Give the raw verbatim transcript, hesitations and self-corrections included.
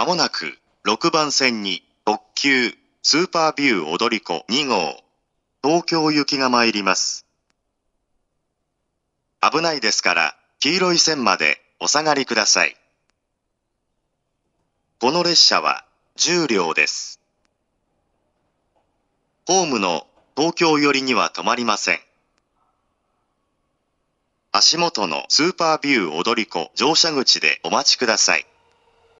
まもなくろくばん線に特急スーパービュー踊り子に号東京行きが参ります。危ないですから黄色い線までお下がりください。この列車はじゅうりょうです。ホームの東京寄りには止まりません。足元のスーパービュー踊り子乗車口でお待ちください。